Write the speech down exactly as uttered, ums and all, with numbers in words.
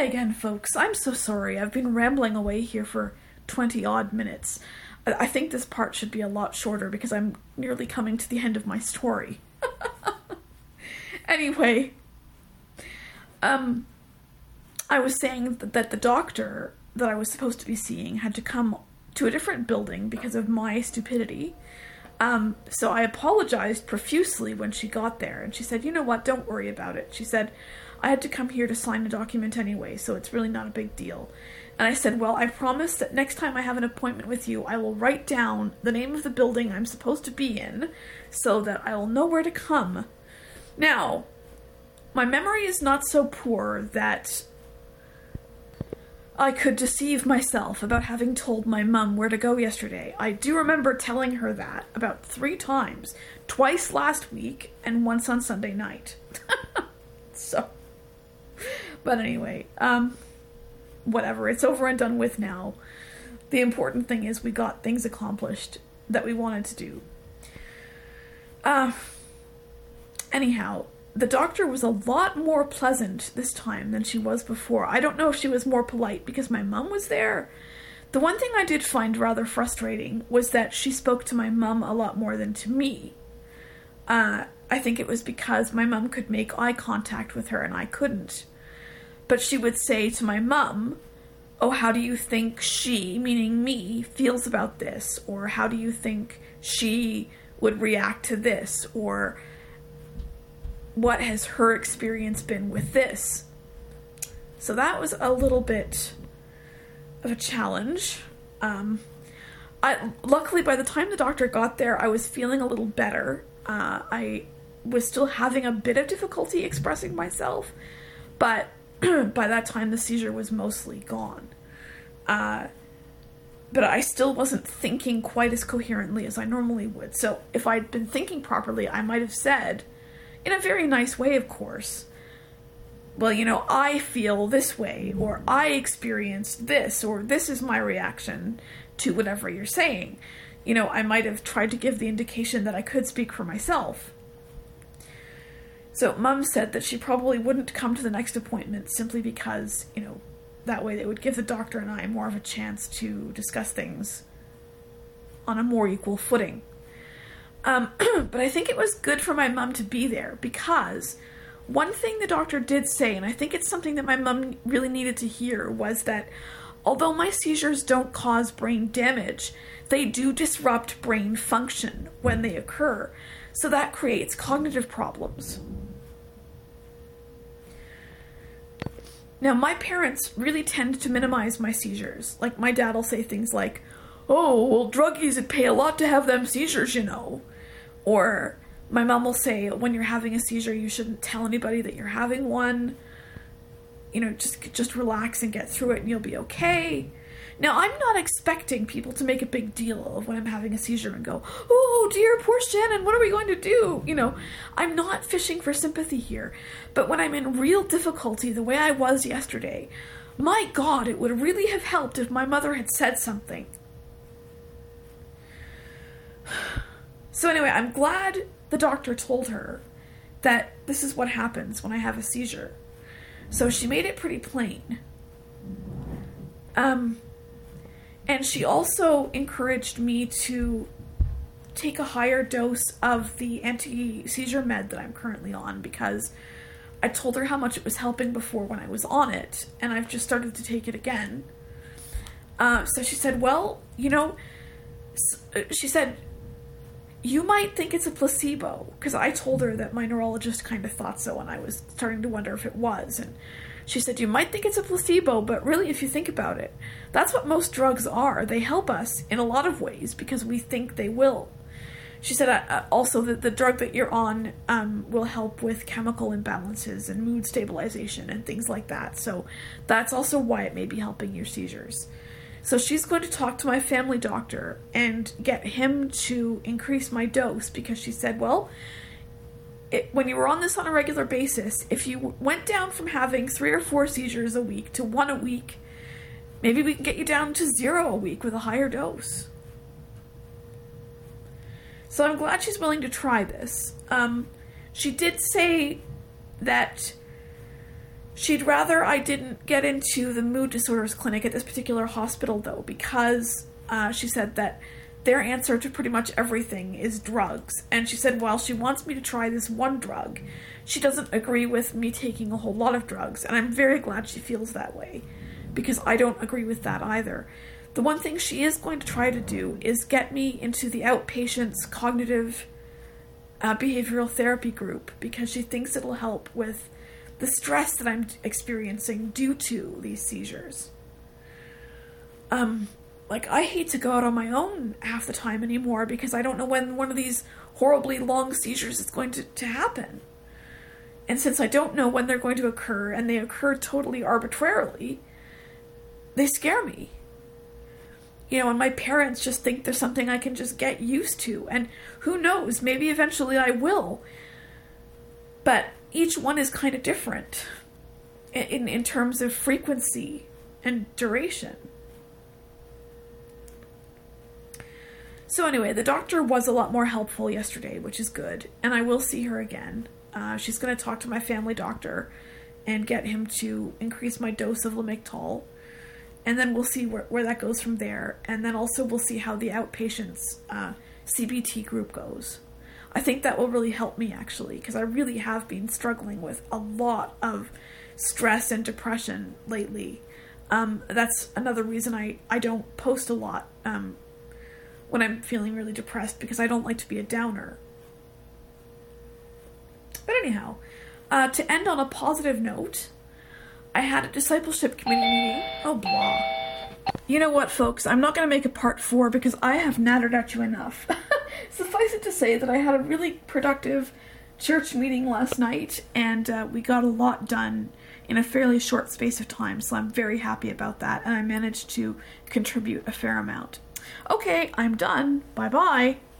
Hi again, folks. I'm so sorry. I've been rambling away here for twenty odd minutes. I, I think this part should be a lot shorter because I'm nearly coming to the end of my story. Anyway, um, I was saying that, that the doctor that I was supposed to be seeing had to come to a different building because of my stupidity. Um, so I apologized profusely when she got there, and she said, you know what, don't worry about it. She said, I had to come here to sign a document anyway, so it's really not a big deal. And I said, well, I promise that next time I have an appointment with you, I will write down the name of the building I'm supposed to be in, so that I will know where to come. Now, my memory is not so poor that I could deceive myself about having told my mum where to go yesterday. I do remember telling her that about three times. Twice last week, and once on Sunday night. So, but anyway, um, whatever. It's over and done with now. The important thing is we got things accomplished that we wanted to do. Uh, anyhow, the doctor was a lot more pleasant this time than she was before. I don't know if she was more polite because my mum was there. The one thing I did find rather frustrating was that she spoke to my mum a lot more than to me. Uh, I think it was because my mum could make eye contact with her and I couldn't. But she would say to my mum, oh, how do you think she, meaning me, feels about this? Or how do you think she would react to this? Or what has her experience been with this? So that was a little bit of a challenge. Um, I, luckily, by the time the doctor got there, I was feeling a little better. Uh, I was still having a bit of difficulty expressing myself, but by that time the seizure was mostly gone. Uh, but I still wasn't thinking quite as coherently as I normally would. So if I'd been thinking properly, I might have said, in a very nice way, of course, well, you know, I feel this way, or I experienced this, or this is my reaction to whatever you're saying. You know, I might have tried to give the indication that I could speak for myself. So Mum said that she probably wouldn't come to the next appointment simply because, you know, that way they would give the doctor and I more of a chance to discuss things on a more equal footing. Um, but I think it was good for my mum to be there because one thing the doctor did say, and I think it's something that my mum really needed to hear, was that although my seizures don't cause brain damage, they do disrupt brain function when they occur. So that creates cognitive problems. Now, my parents really tend to minimize my seizures. Like, my dad will say things like, oh, well, druggies would pay a lot to have them seizures, you know. Or my mom will say, when you're having a seizure, you shouldn't tell anybody that you're having one. You know, just just relax and get through it and you'll be okay. Now, I'm not expecting people to make a big deal of when I'm having a seizure and go, oh, dear, poor Shannon, what are we going to do? You know, I'm not fishing for sympathy here. But when I'm in real difficulty, the way I was yesterday, my God, it would really have helped if my mother had said something. So anyway, I'm glad the doctor told her that this is what happens when I have a seizure. So she made it pretty plain. Um, and she also encouraged me to take a higher dose of the anti-seizure med that I'm currently on because I told her how much it was helping before when I was on it, and I've just started to take it again. Uh, so she said, well, you know, she said, you might think it's a placebo, because I told her that my neurologist kind of thought so, and I was starting to wonder if it was, and she said, you might think it's a placebo, but really, if you think about it, that's what most drugs are. They help us in a lot of ways, because we think they will. She said uh, also that the drug that you're on um, will help with chemical imbalances and mood stabilization and things like that, so that's also why it may be helping your seizures. So she's going to talk to my family doctor and get him to increase my dose because she said, well, it, when you were on this on a regular basis, if you went down from having three or four seizures a week to one a week, maybe we can get you down to zero a week with a higher dose. So I'm glad she's willing to try this. Um, she did say that She'd rather I didn't get into the mood disorders clinic at this particular hospital, though, because uh, she said that their answer to pretty much everything is drugs. And she said while she wants me to try this one drug, she doesn't agree with me taking a whole lot of drugs. And I'm very glad she feels that way, because I don't agree with that either. The one thing she is going to try to do is get me into the outpatients cognitive uh, behavioral therapy group, because she thinks it'll help with the stress that I'm experiencing due to these seizures. Um, like, I hate to go out on my own half the time anymore, because I don't know when one of these horribly long seizures is going to, to happen. And since I don't know when they're going to occur, and they occur totally arbitrarily, they scare me. You know, and my parents just think there's something I can just get used to, and who knows, maybe eventually I will. But each one is kind of different in, in terms of frequency and duration. So anyway, the doctor was a lot more helpful yesterday, which is good, and I will see her again. Uh, she's going to talk to my family doctor and get him to increase my dose of Lamictal, and then we'll see where, where that goes from there, and then also we'll see how the outpatients uh, C B T group goes. I think that will really help me, actually, because I really have been struggling with a lot of stress and depression lately. Um, that's another reason I, I don't post a lot um, when I'm feeling really depressed, because I don't like to be a downer. But anyhow, uh, to end on a positive note, I had a discipleship committee meeting. Oh, blah. You know what, folks? I'm not going to make a part four because I have nattered at you enough. Suffice it to say that I had a really productive church meeting last night, and uh, we got a lot done in a fairly short space of time, so I'm very happy about that, and I managed to contribute a fair amount. Okay, I'm done. Bye-bye.